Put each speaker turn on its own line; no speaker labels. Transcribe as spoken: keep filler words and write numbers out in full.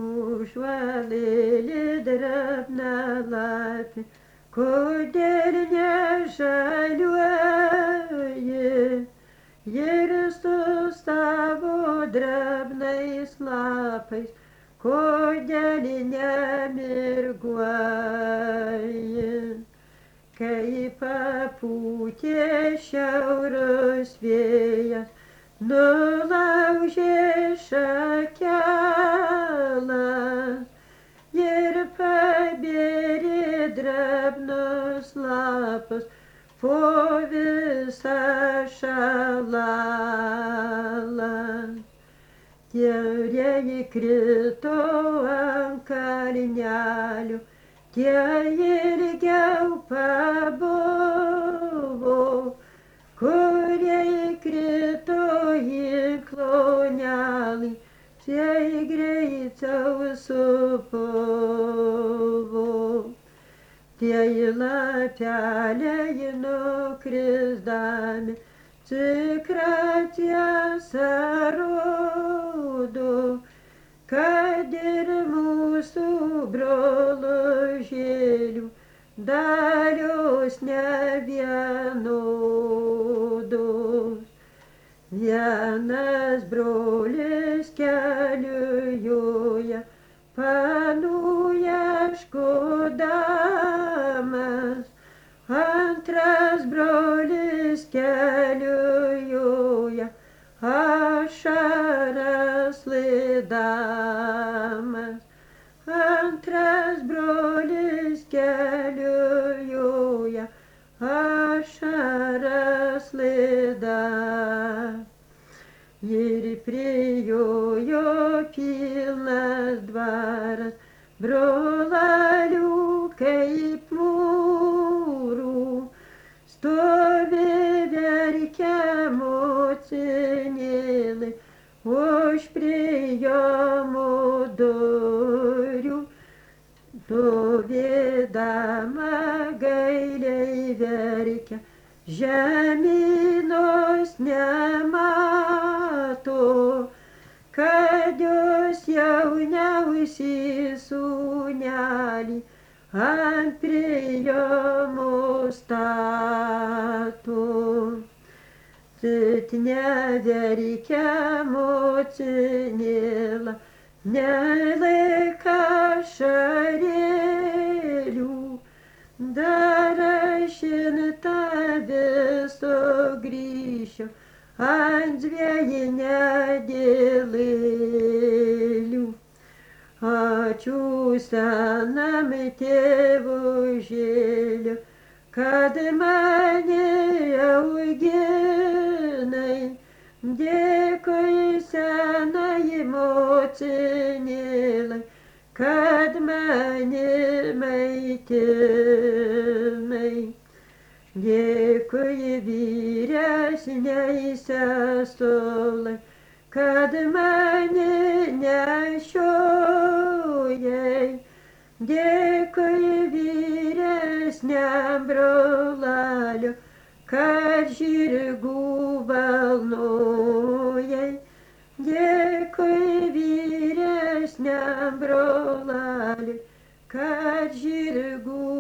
Užvalėlė drėbna lapė, kodėl nežaliuoji, ir su savo drėbnais lapais, kodėl nemirguoji. Kai papūtė šiaurės vėjas, nulaužė šakelą ir pabėrė drėbnus lapus po visą šalalą. Tie krito ant kalnelių, tie ilgiau pabuvo, kurie krito į klonelį, tie greičiau supuvo. Tie lapeliai nukrisdami, tikrą tiesą rodo, kad ir mūsų brolužėlių dalios nevienodos. Vienas brolis keliu joja, panų ieškodamas, antras brolis keliu joja, ašaras lydamas. Antras brolis keliu joja, ašaras lydamas. Ir prijojo pilnas dvaras, brolalių kaip mūrų, stovi verkia motinėlė už prijomo durų. Stovėdama gailiai verkia, žemynos nemato, kad jos jauniausi sūnelį ant prijomo stato. Tik neverkia motinėla, nelaik ašarėlių, dar aš in tave sugrįšiu ant dviejinėdėlėlių. Ačiū senam tėvužėliu, kad mane auginai, dėkui senai motinėlai, kad mane maitinai. Dėkui vyresniai sesulai, kad mane nešiojai. Dėkui vyresniam brolaliu, kad žirgų balnojai. Dėkui vyresniam brolaliu, kad žirgų